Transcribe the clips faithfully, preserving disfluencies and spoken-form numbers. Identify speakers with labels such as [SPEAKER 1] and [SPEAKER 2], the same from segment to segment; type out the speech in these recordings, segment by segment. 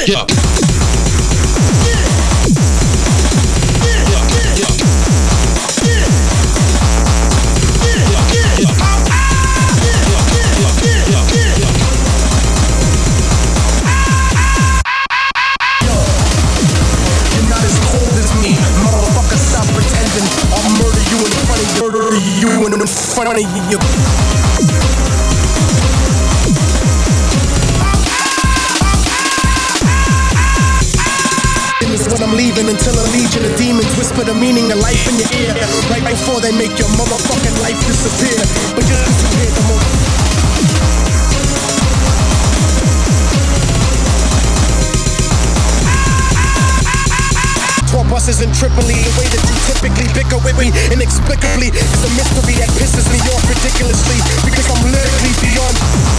[SPEAKER 1] Yeah.
[SPEAKER 2] You in front of you. Is when I'm leaving until a legion of demons whisper the meaning of life in your ear right before they make your motherfucking life disappear. But just to hear the more. Tour buses in Tripoli, the way that you typically bicker with me inexplicably is a mystery that pisses me off ridiculously because I'm lyrically beyond.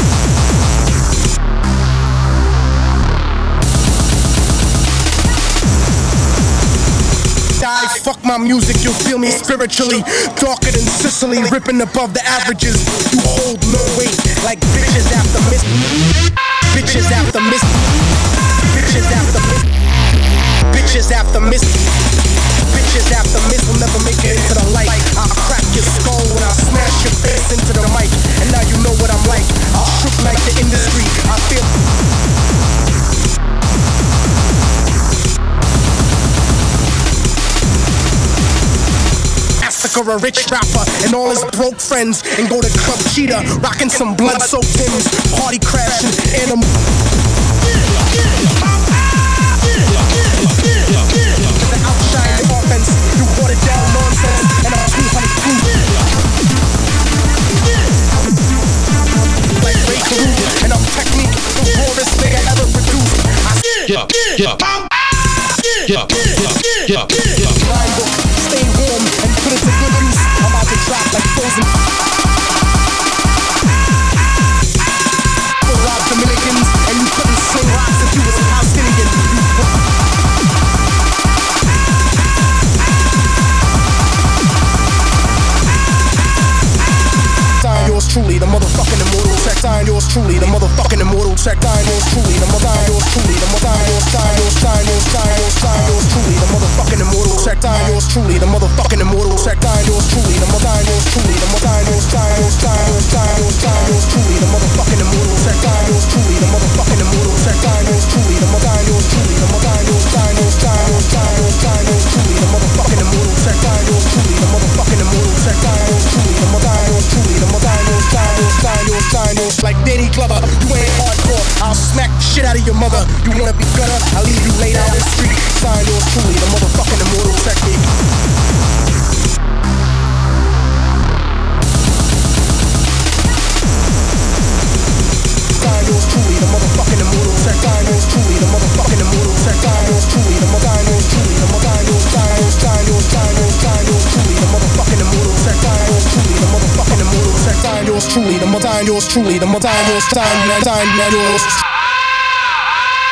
[SPEAKER 2] Die, fuck my music, you'll feel me spiritually darker than Sicily, ripping above the averages. You hold no weight like bitches after miss. Bitches after miss. Bitches after miss. Bitches after miss. Bitches after miss will never make it into the light. I'll crack your skull when I smash your face into the mic. And now you know what I'm like. I'll shook like the industry. I feel. Or a rich rapper and all his broke friends and go to Club Cheetah rocking some blood-soaked hymns, party crashing, animal. The outshine the offense, you watered down nonsense, and I'm two hundred proof. Like Ray Caruso, and I'm technique, the rawest nigga ever produced.
[SPEAKER 1] Yeah, yeah, yeah, yeah, yeah, yeah.
[SPEAKER 2] Stay warm and put it to good use. I'm about to drop like frozen. For rob Dominicans, and you couldn't sling rocks if you was a Palestinian. Sign yours truly, the motherfucking immortal check. Sign yours truly, the motherfucking immortal check. Sign yours truly, the mother. Sign yours truly, the mother. Sign yours, sign yours, sign yours, sign yours, sign yours truly, the motherfucking immortal check. Sign yours truly, the motherfucking immortal check. Sign yours truly, the mother. Sign yours truly, the mother. Sign yours, sign yours, sign yours, sign yours, sign yours truly, the motherfucking immortal check. Sign yours truly, the motherfucking immortal check. Sign yours truly, the mother. Sign yours truly, the mother. Sign yours, sign yours, sign yours, sign yours, sign yours truly, the motherfucking immortal check. Sign yours truly, the motherfucking immortal check. Sign yours truly, the mother. Sign yours truly, the mother. Sign yours, sign yours, sign yours, sign yours. Like Danny Glover, you ain't hardcore. I'll smack the shit out of your mother. You wanna be gutter? I'll leave you laid out in the street. Sign yours truly, the motherfucking immortal technique. Sign yours truly, the motherfucking immortal check. Sign yours truly, the motherfucking immortal check. Sign yours truly, the mother. Sign yours truly, the mother. Sign yours, sign yours, sign yours, sign yours, sign yours truly, the motherfucking immortal check. Sign yours truly, the motherfucking immortal check. Sign yours truly, the mother. Sign yours truly, the mother. Sign yours, sign, sign, yours.